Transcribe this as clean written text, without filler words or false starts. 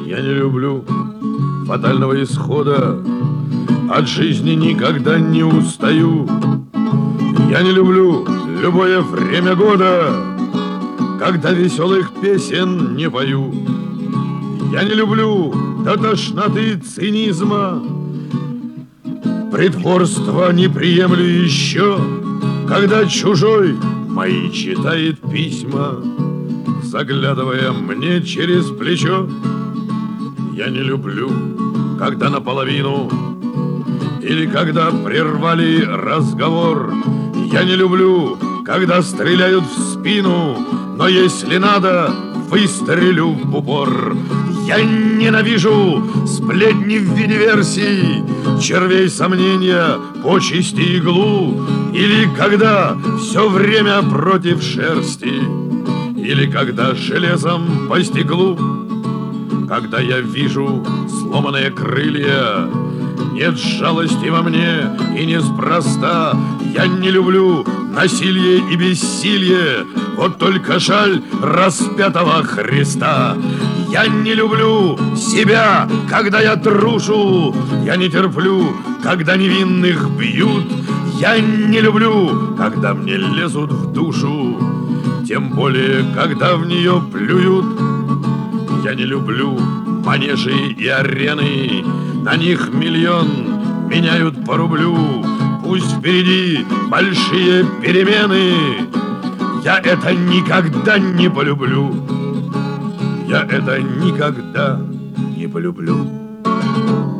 Я не люблю фатального исхода, от жизни никогда не устаю. Я не люблю любое время года, когда веселых песен не пою. Я не люблю до тошноты цинизма, притворства не приемлю еще, когда чужой мои читает письма, заглядывая мне через плечо. Я не люблю, когда наполовину или когда прервали разговор. Я не люблю, когда стреляют в спину, но если надо, выстрелю в упор. Я ненавижу сплетни в виде версий, червей сомнения, почести иглу, или когда все время против шерсти, или когда железом по стеклу. Когда я вижу сломанные крылья, нет жалости во мне и неспроста. Я не люблю насилие и бессилие, вот только жаль распятого Христа. Я не люблю себя, когда я трушу, я не терплю, когда невинных бьют. Я не люблю, когда мне лезут в душу, тем более, когда в нее плюют. Я не люблю манежи и арены, на них миллион меняют по рублю. Пусть впереди большие перемены, я это никогда не полюблю. Я это никогда не полюблю.